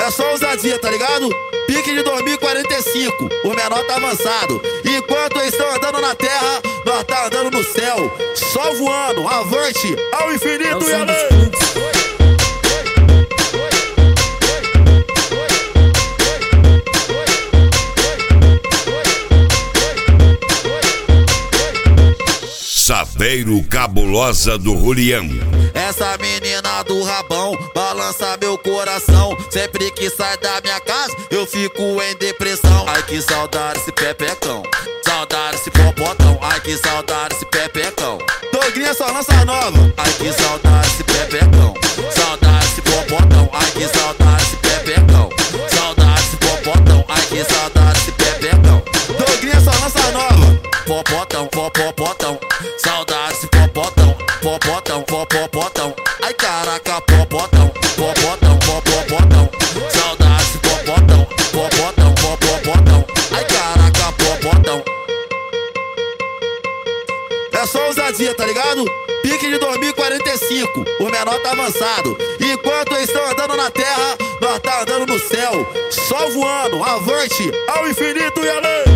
É só ousadia, tá ligado? Pique de 2045, o menor tá avançado. Enquanto eles estão andando na terra, nós tá andando no céu. Só voando, avante, ao infinito e além. Saveiro Cabulosa do Julião. Essa menina do rabão balança meu coração. Sempre que sai da minha casa eu fico em depressão. Ai que saudade esse pepecão, saudade esse popotão. Ai que saudade esse pepecão. Dogrinha só lança nova. Ai que saudade esse pepecão, saudade esse popotão. Ai que saudade esse pepecão, saudade esse popotão. Ai que saudade esse pepecão. Dogrinha só lança nova. Popotão, popotão, saudade esse popotão, popotão, popotão. Ai caraca, popotão, popotão, popotão, saudade esse popotão, popotão, popotão. Ai caraca, popotão. É só ousadia, tá ligado? Pique de 2045, o menor tá avançado. Enquanto eles estão andando na terra, nós tá andando no céu. Só voando, avante, ao infinito e além.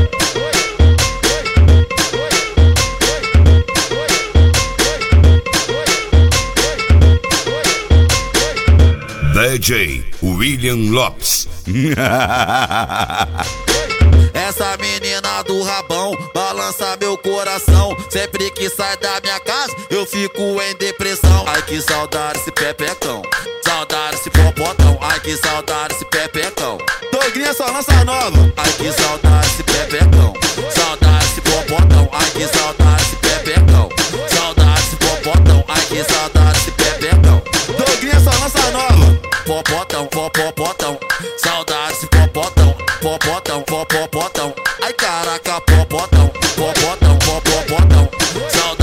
DJ William Lopes. Essa menina do rabão balança meu coração. Sempre que sai da minha casa eu fico em depressão. Ai que saudade esse pepecão, saudade esse popotão. Ai que saudade esse pepecão. Dogrinha só lança nova. Ai que saudade esse pepecão, saudade esse popotão. Ai que saudade esse pepecão, saudade esse popotão. Ai que saudade esse pepecão. Dogrinha só lança nova. Popotão, popotão, saudade esse popotão, popotão, popotão. Ai caraca, popotão, popotão, popotão, saudade.